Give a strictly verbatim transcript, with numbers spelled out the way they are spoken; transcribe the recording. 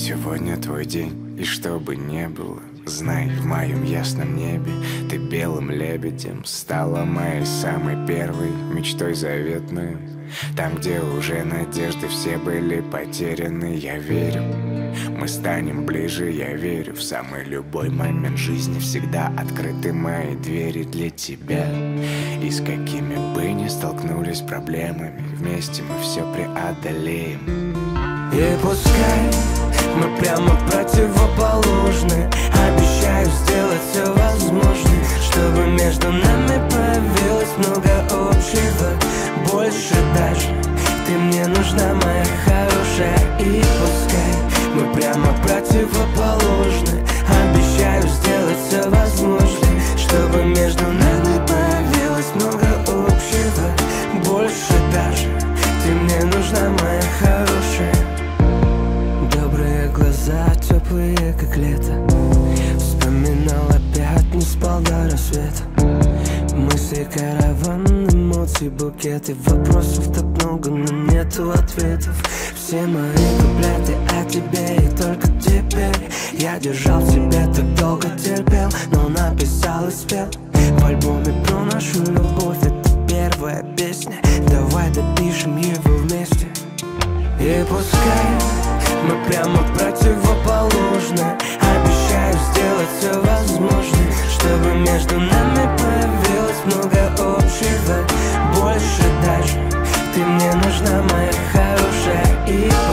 Сегодня твой день, и что бы ни было, знай, в моем ясном небе ты белым лебедем стала моей самой первой мечтой заветной. Там, где уже надежды все были потеряны, я верю, мы станем ближе, я верю. В самый любой момент жизни всегда открыты мои двери для тебя. И с какими бы ни столкнулись проблемами, вместе мы все преодолеем. И пускай мы прямо противоположны, обещаю сделать все возможное, чтобы между нами появилось много общего. Больше даже ты мне нужна, моя хорошая. И пускай мы прямо противоположны, обещаю сделать все возможное, чтобы между нами появилось много общего. Больше даже ты мне нужна, моя хорошая. Добрые глаза, теплые, как лето. Вспоминал опять, не спал до рассвета. Мысли, караван, эмоций, букеты. Вопросов так много, но нету ответов. Все мои куплеты о тебе и только теперь. Я держал в себе, так долго терпел, но написал и спел в альбоме про нашу любовь. Это первая песня, давай допишем его вместе. И пускай мы прямо противоположны, обещаю сделать все возможное, чтобы между нами появилось много общего. Больше даже ты мне нужна, моя хорошая. И